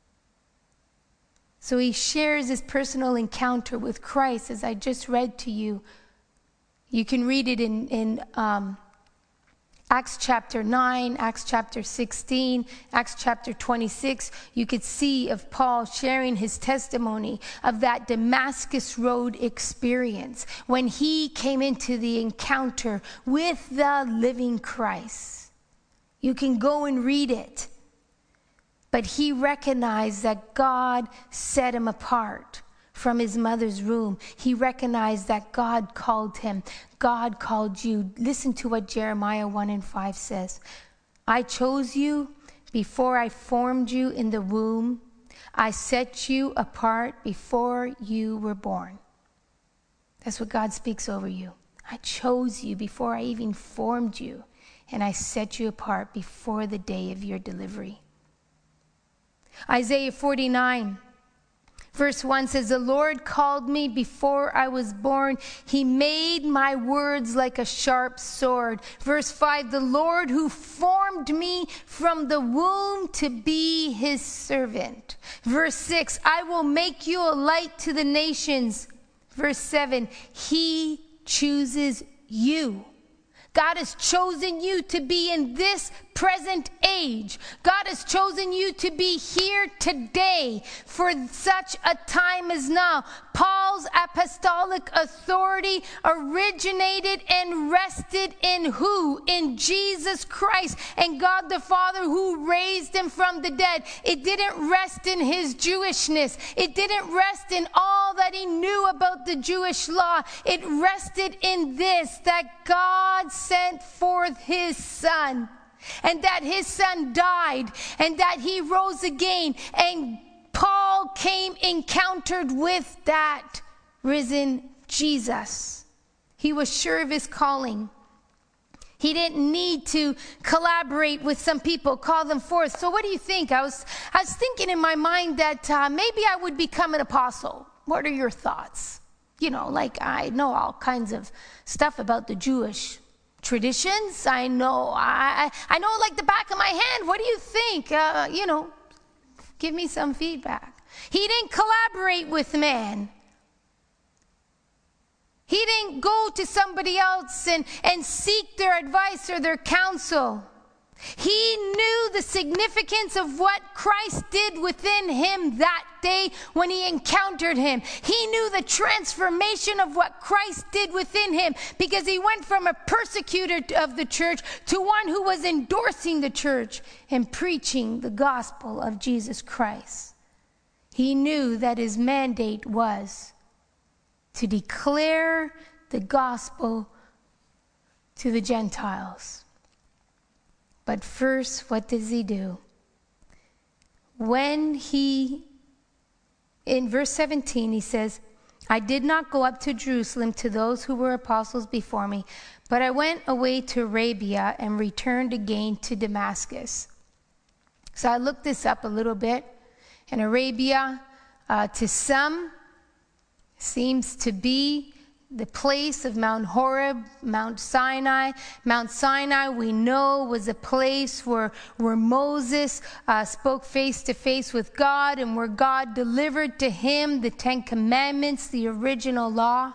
So he shares his personal encounter with Christ, as I just read to you. You can read it in, in um, Acts chapter nine, Acts chapter sixteen, Acts chapter twenty-six. You could see of Paul sharing his testimony of that Damascus Road experience when he came into the encounter with the living Christ. You can go and read it. But he recognized that God set him apart from his mother's womb. He recognized that God called him. God called you. Listen to what Jeremiah one and five says. I chose you before I formed you in the womb. I set you apart before you were born. That's what God speaks over you. I chose you before I even formed you, and I set you apart before the day of your delivery. Isaiah forty-nine, verse one says, the Lord called me before I was born. He made my words like a sharp sword. Verse five, the Lord who formed me from the womb to be his servant. Verse six, I will make you a light to the nations. Verse seven, he chooses you. God has chosen you to be in this present age. God has chosen you to be here today for such a time as now. Paul's apostolic authority originated and rested in who? In Jesus Christ and God the Father who raised him from the dead. It didn't rest in his Jewishness. It didn't rest in all that he knew about the Jewish law. It rested in this, that God sent forth his Son, and that his Son died, and that he rose again, and Paul came encountered with that risen Jesus. He was sure of his calling. He didn't need to collaborate with some people, call them forth. So what do you think? I was, I was thinking in my mind that uh, maybe I would become an apostle. What are your thoughts? You know, like I know all kinds of stuff about the Jewish traditions. I know, I, I know like the back of my hand. What do you think? Uh, you know, give me some feedback. He didn't collaborate with man. He didn't go to somebody else and, and seek their advice or their counsel. He knew the significance of what Christ did within him that day when he encountered him. He knew the transformation of what Christ did within him, because he went from a persecutor of the church to one who was endorsing the church and preaching the gospel of Jesus Christ. He knew that his mandate was to declare the gospel to the Gentiles. But first, what does he do? When he, in verse seventeen, he says, I did not go up to Jerusalem to those who were apostles before me, but I went away to Arabia and returned again to Damascus. So I looked this up a little bit. And Arabia, uh, to some, seems to be the place of Mount Horeb, Mount Sinai. Mount Sinai, we know, was a place where, where Moses uh, spoke face to face with God, and where God delivered to him the Ten Commandments, the original law.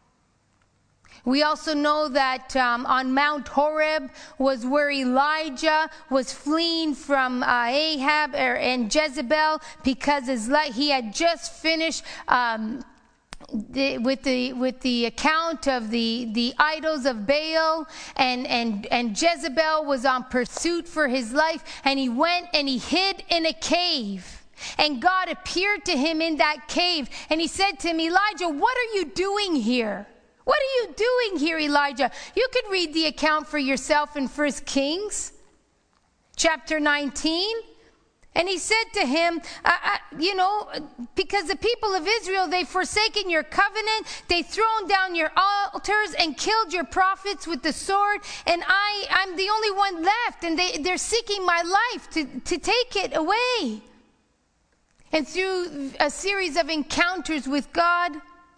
We also know that um, on Mount Horeb was where Elijah was fleeing from uh, Ahab er, and Jezebel, because his li- he had just finished um, The, with the with the account of the, the idols of Baal, and, and, and Jezebel was on pursuit for his life, and he went and he hid in a cave. And God appeared to him in that cave, and he said to him, Elijah, what are you doing here? What are you doing here, Elijah? You could read the account for yourself in First Kings chapter nineteen. And he said to him, uh, uh, you know, because the people of Israel, they've forsaken your covenant, they've thrown down your altars and killed your prophets with the sword, and I, I'm the only one left, and they, they're seeking my life to, to take it away. And through a series of encounters with God,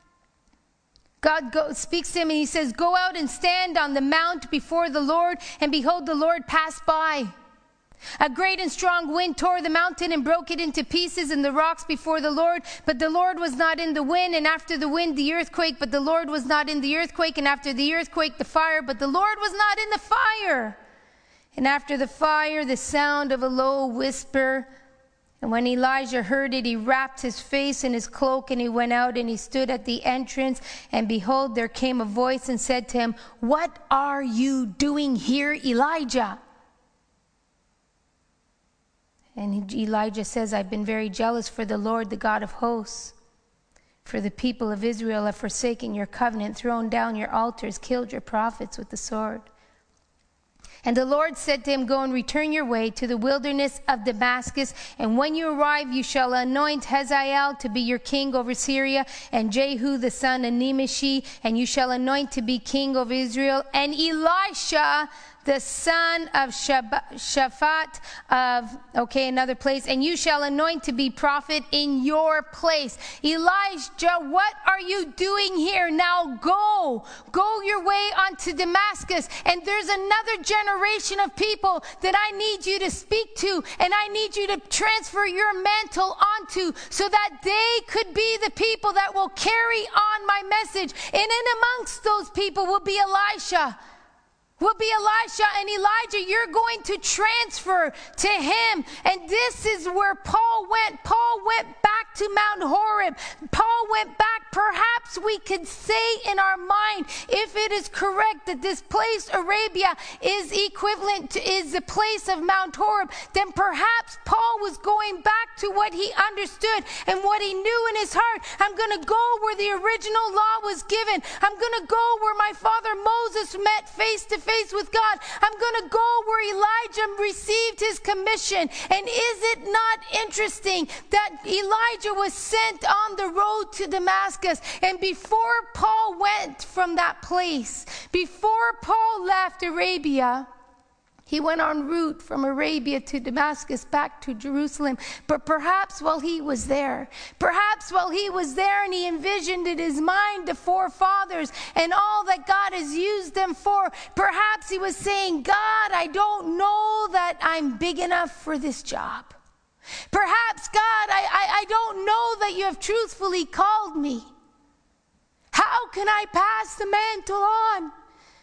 God go, speaks to him, and he says, go out and stand on the mount before the Lord, and behold, the Lord passed by. A great and strong wind tore the mountain and broke it into pieces and the rocks before the Lord. But the Lord was not in the wind, and after the wind the earthquake. But the Lord was not in the earthquake, and after the earthquake the fire. But the Lord was not in the fire. And after the fire the sound of a low whisper. And when Elijah heard it, he wrapped his face in his cloak, and he went out, and he stood at the entrance. And behold, there came a voice and said to him, what are you doing here, Elijah? And Elijah says, I've been very jealous for the Lord, the God of hosts. For the people of Israel have forsaken your covenant, thrown down your altars, killed your prophets with the sword. And the Lord said to him, go and return your way to the wilderness of Damascus, and when you arrive, you shall anoint Hazael to be your king over Syria, and Jehu the son of Nimshi, and you shall anoint to be king over Israel, and Elisha the son of Shaphat of, okay, another place, and you shall anoint to be prophet in your place. Elijah, what are you doing here? Now go, go your way onto Damascus, and there's another generation of people that I need you to speak to, and I need you to transfer your mantle onto, so that they could be the people that will carry on my message. And in amongst those people will be Elisha. Will be Elisha and Elijah. You're going to transfer to him. And this is where Paul went. Paul went back to Mount Horeb. Paul went back. Perhaps we could say in our mind, if it is correct that this place, Arabia, is equivalent to, is the place of Mount Horeb, then perhaps Paul was going back to what he understood and what he knew in his heart. I'm going to go where the original law was given. I'm going to go where my father Moses met face to face with God. I'm going to go where Elijah received his commission. And is it not interesting that Elijah was sent on the road to Damascus? And before Paul went from that place, before Paul left Arabia, he went en route from Arabia to Damascus back to Jerusalem. But perhaps while he was there, perhaps while he was there and he envisioned in his mind the forefathers and all that God has used them for, perhaps he was saying, God, I don't know that I'm big enough for this job. Perhaps, God, I, I, I don't know that you have truthfully called me. How can I pass the mantle on?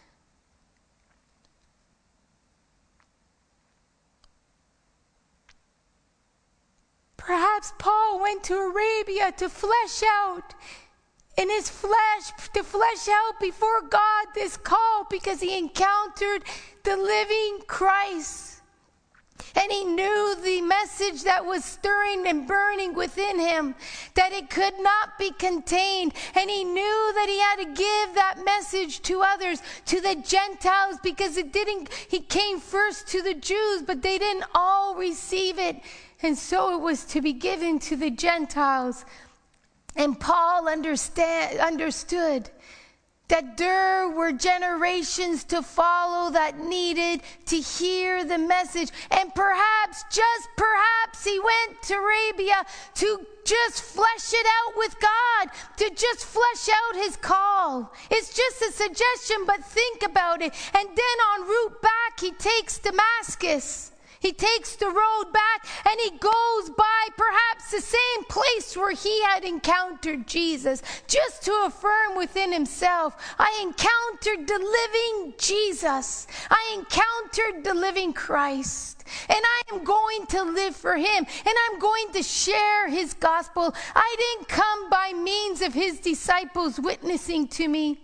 Perhaps Paul went to Arabia to flesh out in his flesh, to flesh out before God this call, because he encountered the living Christ. And he knew the message that was stirring and burning within him, that it could not be contained. And he knew that he had to give that message to others, to the Gentiles, because it didn't, he came first to the Jews, but they didn't all receive it. And so it was to be given to the Gentiles. And Paul understand, understood that there were generations to follow that needed to hear the message. And perhaps, just perhaps, he went to Arabia to just flesh it out with God, to just flesh out his call. It's just a suggestion, but think about it. And then en route back, he takes Damascus. He takes the road back and he goes by perhaps the same place where he had encountered Jesus, just to affirm within himself, I encountered the living Jesus. I encountered the living Christ. And I am going to live for him. And I'm going to share his gospel. I didn't come by means of his disciples witnessing to me.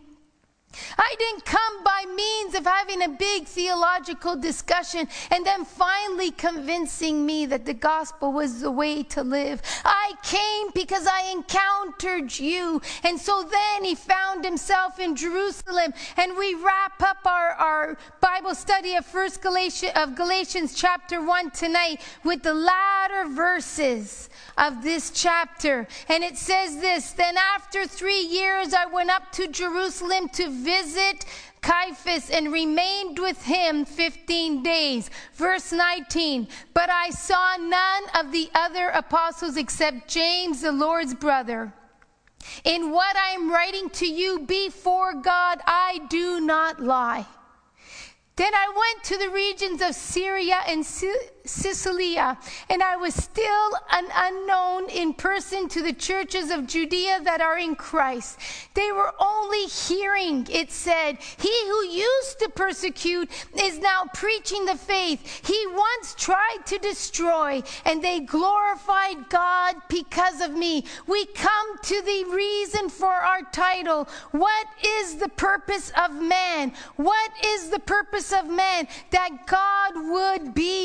I didn't come by means of having a big theological discussion and then finally convincing me that the gospel was the way to live. I came because I encountered you. And so then he found himself in Jerusalem. And we wrap up our, our Bible study of First Galatians, of Galatians chapter one tonight with the latter verses of this chapter. And it says this, then after three years I went up to Jerusalem to visit Caiaphas and remained with him fifteen days. Verse nineteen, but I saw none of the other apostles except James, the Lord's brother. In what I am writing to you before God, I do not lie. Then I went to the regions of Syria and Cilicia, and I was still an unknown in person to the churches of Judea that are in Christ. They were only hearing, it said, he who used to persecute is now preaching the faith he once tried to destroy, and they glorified God because of me. We come to the reason for our title. What is the purpose of man? What is the purpose of man? That God would be glorified.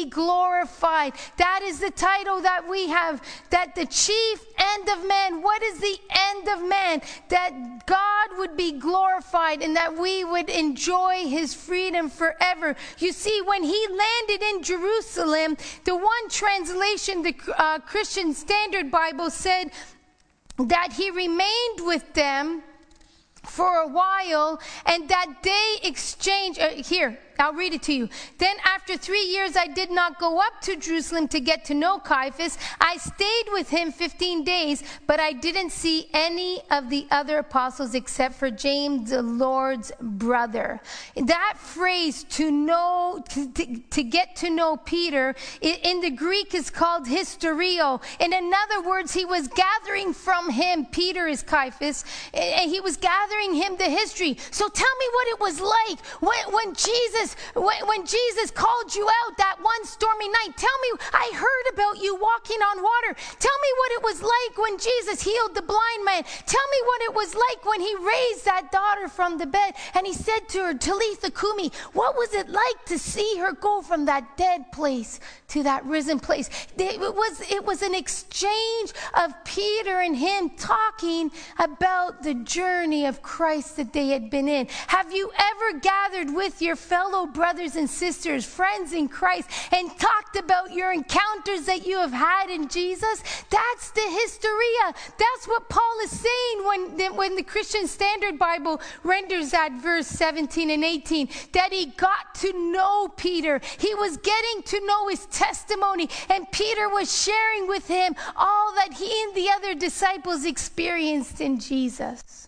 glorified. That is the title that we have, that the chief end of man. What is the end of man? That God would be glorified and that we would enjoy his freedom forever. You see, when he landed in Jerusalem, the one translation, the uh, Christian Standard Bible, said that he remained with them for a while, and that they exchanged, uh, here, I'll read it to you. Then after three years, I did not go up to Jerusalem to get to know Caiaphas. I stayed with him fifteen days, but I didn't see any of the other apostles except for James, the Lord's brother. That phrase, to know, to, to, to get to know Peter, in, in the Greek is called historio. And in other words, he was gathering from him, Peter is Caiaphas, and he was gathering him the history. So tell me what it was like when, when Jesus When, when Jesus called you out that one stormy night. Tell me, I heard about you walking on water. Tell me what it was like when Jesus healed the blind man. Tell me what it was like when he raised that daughter from the bed and he said to her, Talitha Kumi, what was it like to see her go from that dead place to that risen place? It was, it was an exchange of Peter and him talking about the journey of Christ that they had been in. Have you ever gathered with your fellow brothers and sisters, friends in Christ, and talked about your encounters that you have had in Jesus? That's the historia. That's what Paul is saying when the, when the Christian Standard Bible renders that verse seventeen and eighteen, that he got to know Peter. He was getting to know his testimony, and Peter was sharing with him all that he and the other disciples experienced in Jesus.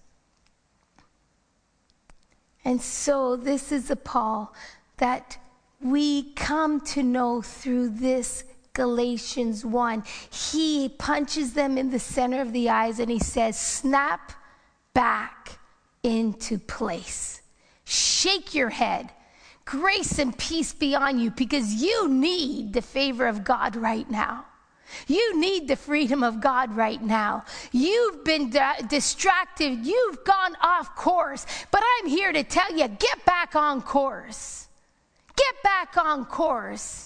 And so this is a Paul that we come to know through this Galatians one. He punches them in the center of the eyes and he says, snap back into place. Shake your head. Grace and peace be on you, because you need the favor of God right now. You need the freedom of God right now. You've been di- distracted. You've gone off course. But I'm here to tell you, get back on course. Get back on course.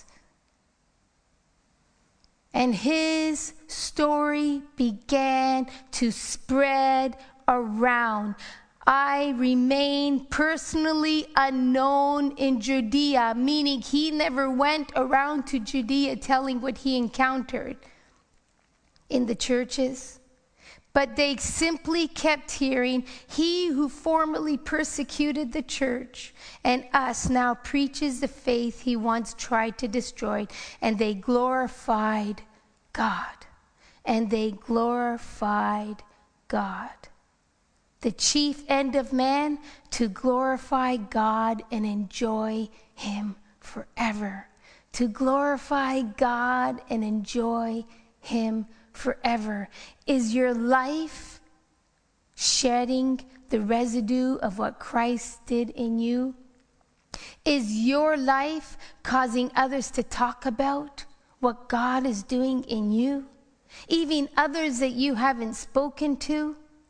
And his story began to spread around. I remain personally unknown in Judea, meaning he never went around to Judea telling what he encountered in the churches. But they simply kept hearing, he who formerly persecuted the church and us now preaches the faith he once tried to destroy. And they glorified God. And they glorified God. The chief end of man, to glorify God and enjoy him forever. To glorify God and enjoy him forever. Is your life shedding the residue of what Christ did in you? Is your life causing others to talk about what God is doing in you? Even others that you haven't spoken to?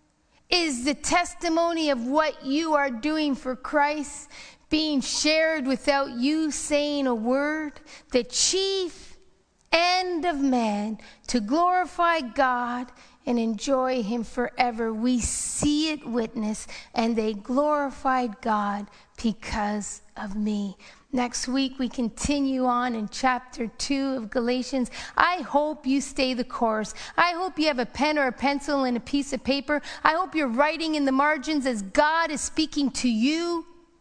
Is the testimony of what you are doing for Christ being shared without you saying a word? The chief end of man, to glorify God and enjoy him forever. We see it witnessed, and they glorified God because of me. Next week, we continue on in chapter two of Galatians. I hope you stay the course. I hope you have a pen or a pencil and a piece of paper. I hope you're writing in the margins as God is speaking to you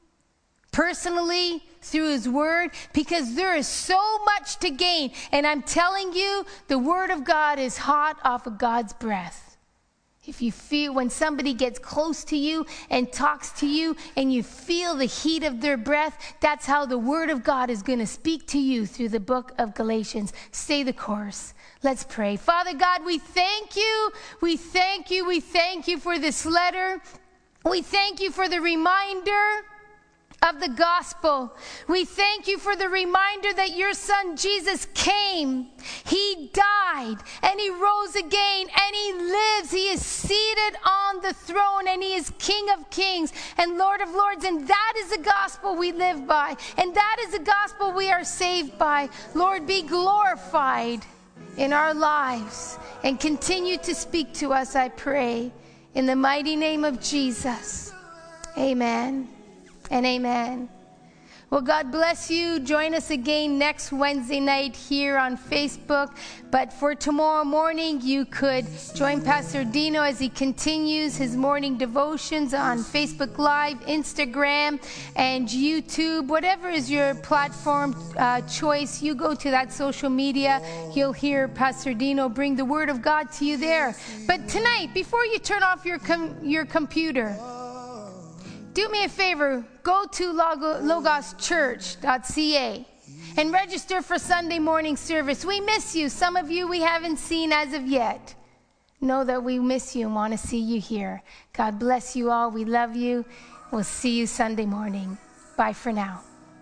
personally through his word, because there is so much to gain. And I'm telling you, the word of God is hot off of God's breath. If you feel when somebody gets close to you and talks to you and you feel the heat of their breath, that's how the word of God is going to speak to you through the book of Galatians. Stay the course. Let's pray. Father God, we thank you. We thank you. We thank you for this letter. We thank you for the reminder of the gospel. We thank you for the reminder that your son Jesus came, he died, and he rose again, and he lives. He is seated on the throne, and he is King of kings and Lord of lords, and that is the gospel we live by, and that is the gospel we are saved by. Lord, be glorified in our lives and continue to speak to us, I pray, in the mighty name of Jesus. Amen and amen. Well, God bless you. Join us again next Wednesday night here on Facebook. But for tomorrow morning, you could join Pastor Dino as he continues his morning devotions on Facebook Live, Instagram, and YouTube. Whatever is your platform uh, choice, you go to that social media. You'll hear Pastor Dino bring the Word of God to you there. But tonight, before you turn off your com- your computer, do me a favor, go to logos church dot c a and register for Sunday morning service. We miss you. Some of you we haven't seen as of yet. Know that we miss you and want to see you here. God bless you all. We love you. We'll see you Sunday morning. Bye for now.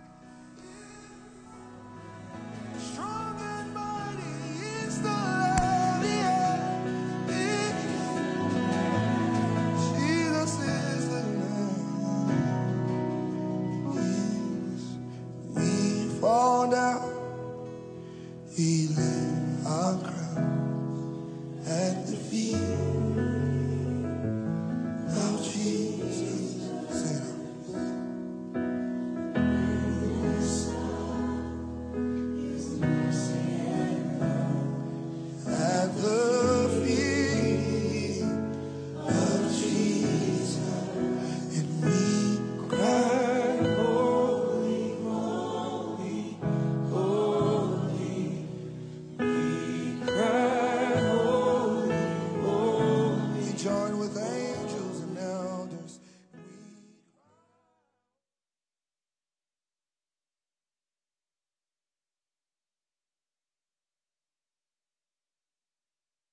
Fall down, we lay our crown at the feet of Jesus. Say that. At the feet of Jesus, and we cry. Join with